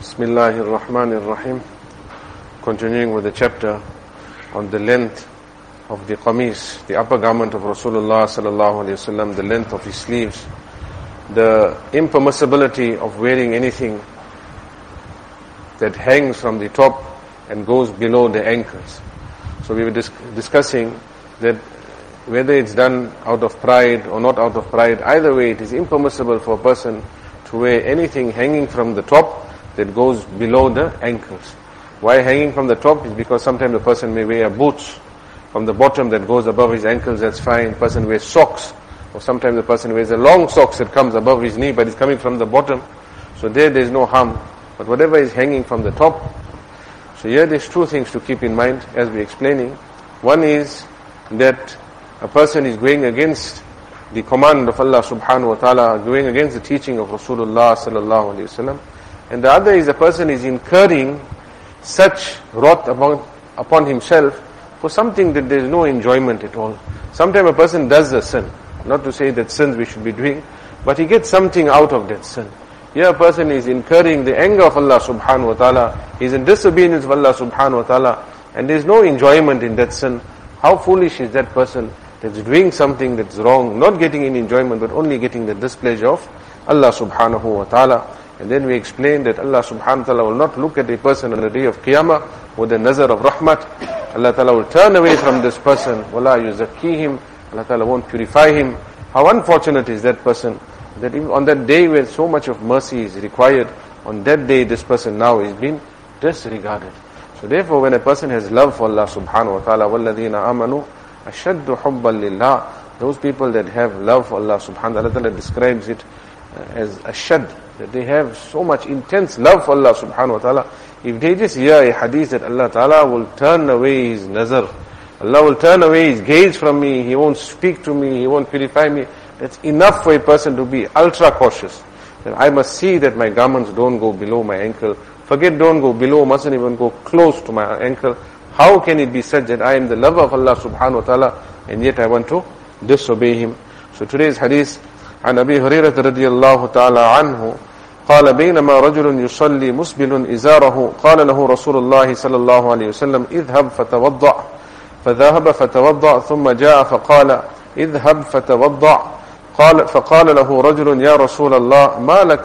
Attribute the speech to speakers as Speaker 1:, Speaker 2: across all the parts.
Speaker 1: Bismillahir Rahmanir Rahim. Continuing with the chapter on the length of the qamis, the upper garment of Rasulullah sallallahu alaihi wasallam, the length of his sleeves, the impermissibility of wearing anything that hangs from the top and goes below the ankles. So we were discussing that whether it's done out of pride or not out of pride, either way it is impermissible for a person to wear anything hanging from the top that goes below the ankles. Why hanging from the top is because sometimes the person may wear boots from the bottom that goes above his ankles, that's fine. Person wears socks, or sometimes the person wears a long socks that comes above his knee but it's coming from the bottom. So there's no harm. But whatever is hanging from the top, so here there's two things to keep in mind as we're explaining. One is that a person is going against the command of Allah subhanahu wa ta'ala, going against the teaching of Rasulullah sallallahu alayhi wasallam. And the other is a person is incurring such wrath upon himself for something that there is no enjoyment at all. Sometimes a person does a sin, not to say that sins we should be doing, but he gets something out of that sin. Here a person is incurring the anger of Allah subhanahu wa ta'ala, he is in disobedience of Allah subhanahu wa ta'ala, and there is no enjoyment in that sin. How foolish is that person that's doing something that's wrong, not getting any enjoyment but only getting the displeasure of Allah subhanahu wa ta'ala. And then we explained that Allah subhanahu wa ta'ala will not look at a person on the day of Qiyamah with a nazar of rahmat. Allah ta'ala will turn away from this person. Wala yuzakkihim. Allah ta'ala won't purify him. How unfortunate is that person, that even on that day where so much of mercy is required, on that day this person now is being disregarded. So therefore when a person has love for Allah subhanahu wa ta'ala, وَالَّذِينَ آمَنُوا أَشَدُّ حُبًّا لِلَّهِ, those people that have love for Allah subhanahu wa ta'ala, Allah ta'ala describes it as ashad, that they have so much intense love for Allah subhanahu wa ta'ala. If they just hear a hadith that Allah ta'ala will turn away his nazar, Allah will turn away his gaze from me, he won't speak to me, he won't purify me, that's enough for a person to be ultra cautious. That I must see that my garments don't go below my ankle. Forget don't go below, mustn't even go close to my ankle. How can it be said that I am the lover of Allah subhanahu wa ta'ala and yet I want to disobey him? So today's hadith, عن أبي هريرة رضي الله تعالى عنه قال بينما رجل يصلي مسبل إزاره قال له رسول الله صلى الله عليه وسلم اذهب فتوضأ فذهب فتوضأ ثم جاء فقال اذهب فتوضأ فقال له رجل يا رسول الله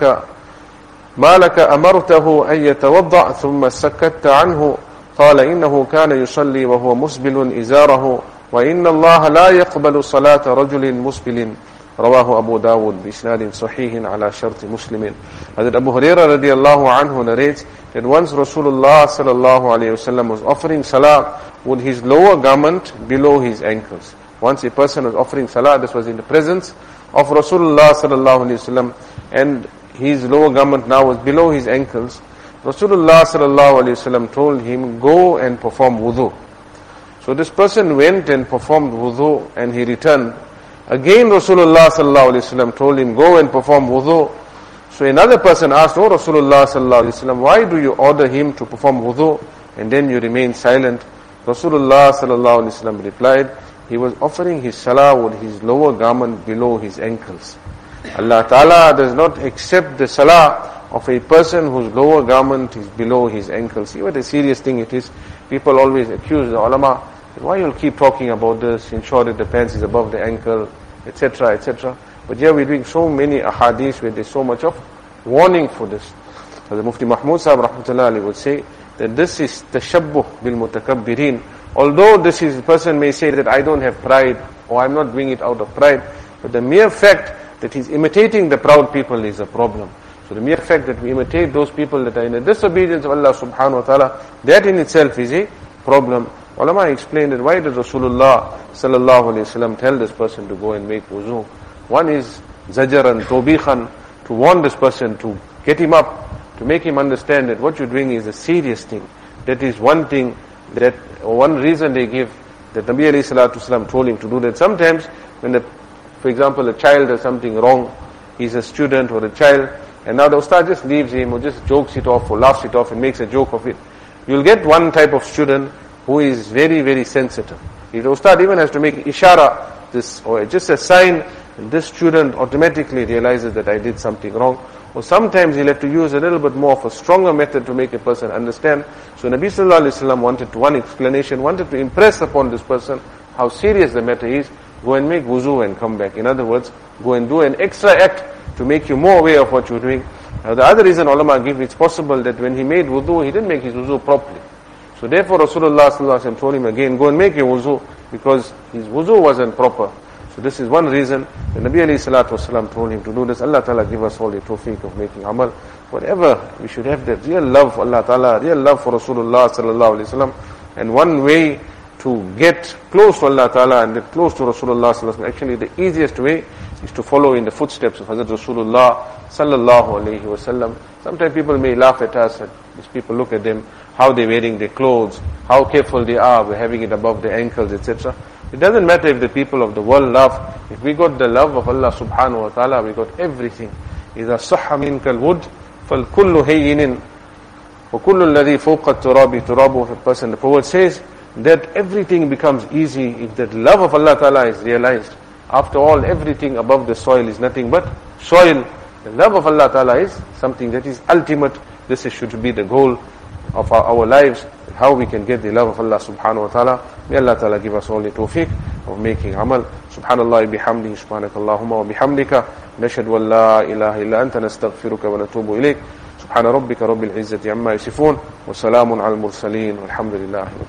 Speaker 1: ما لك أمرته أن يتوضأ ثم سكت عنه قال إنه كان يصلي وهو مسبل إزاره وإن الله لا يقبل صلاة رجل مسبل رواه Abu Dawud بإسناد صحيح على شرط مسلم. Hazrat Abu Hurairah radiallahu anhu narrates that once Rasulullah sallallahu alayhi wasallam was offering salah with his lower garment below his ankles. Once a person was offering salah, this was in the presence of Rasulullah sallallahu alayhi wasallam, and his lower garment now was below his ankles. Rasulullah sallallahu alayhi wasallam told him, go and perform wudu. So this person went and performed wudu and he returned. Again Rasulullah sallallahu alaihi wasallam told him, go and perform wudu. So another person asked, oh Rasulullah sallallahu alaihi wasallam, why do you order him to perform wudu and then you remain silent? Rasulullah sallallahu alaihi wasallam replied, he was offering his salah with his lower garment below his ankles. Allah ta'ala does not accept the salah of a person whose lower garment is below his ankles. See what a serious thing it is. People always accuse the ulama, why you'll keep talking about this, ensure that the pants is above the ankle, etc., etc. But here we're doing so many ahadith where there's so much of warning for this. So the Mufti Mahmud Sahib rahmatullahi alayhi would say that this is tashabbuh bil mutakabbirin. Although this is, the person may say that I don't have pride, or I'm not doing it out of pride, but the mere fact that he's imitating the proud people is a problem. So the mere fact that we imitate those people that are in the disobedience of Allah subhanahu wa ta'ala, that in itself is a problem. Ulama explained that why did Rasulullah sallallahu alayhi wasallam tell this person to go and make wuzu? One is zajaran, tawbikhan, to warn this person, to get him up, to make him understand that what you're doing is a serious thing. That is one thing, that or one reason they give that Nabi alayhi salatu wasallam told him to do that. Sometimes when for example a child does something wrong, he's a student or a child, and now the ustad just leaves him or just jokes it off or laughs it off and makes a joke of it. You'll get one type of student who is very, very sensitive. If the ustad even has to make ishara, this, or just a sign, this student automatically realizes that I did something wrong. or sometimes he'll have to use a little bit more of a stronger method to make a person understand. So Nabi sallallahu alaihi wasallam wanted one explanation, wanted to impress upon this person how serious the matter is. Go and make wuzu and come back. In other words, go and do an extra act to make you more aware of what you're doing. Now the other reason ulama give, it's possible that when he made wudu, he didn't make his wuzu properly. So therefore Rasulullah sallallahu alaihi wasallam told him again, go and make your wuzu, because his wuzu wasn't proper. So this is one reason the Nabi alayhi salatu wasalam told him to do this. Allah Ta'ala give us all the tawfiq of making amal. Whatever, we should have that real love for Allah Ta'ala, real love for Rasulullah sallallahu alayhi wasallam. And one way to get close to Allah Ta'ala and get close to Rasulullah sallallahu alayhi wasallam, actually the easiest way is to follow in the footsteps of Hazrat Rasulullah sallallahu alayhi wasallam. Sometimes people may laugh at us, and these people look at them, how they're wearing their clothes, how careful they are, we're having it above their ankles, etc. It doesn't matter if the people of the world love. If we got the love of Allah subhanahu wa ta'ala, we got everything. إِذَا صَحَّ مِنْكَ الْوُدْ فَالْكُلُّ هَيِّنٍ وَكُلُّ الَّذِي فَوْقَ التُّرَابِ تُرَابُ. The person, the poet says, that everything becomes easy if that love of Allah ta'ala is realized. After all, everything above the soil is nothing but soil. The love of Allah ta'ala is something that is ultimate. This should be the goal of our lives, how we can get the love of Allah subhanahu wa ta'ala. May Allah ta'ala give us all the tawfiq of making amal. Subhanallah bihamdihi, subhanakallahumma wa bihamdika, nashhadu an la ilaha illa anta, nastaghfiruka wa natubu ilayk. Subhana rabbika rabbil izzati amma yasifun, wa salamun al mursaleen, walhamdulillahi.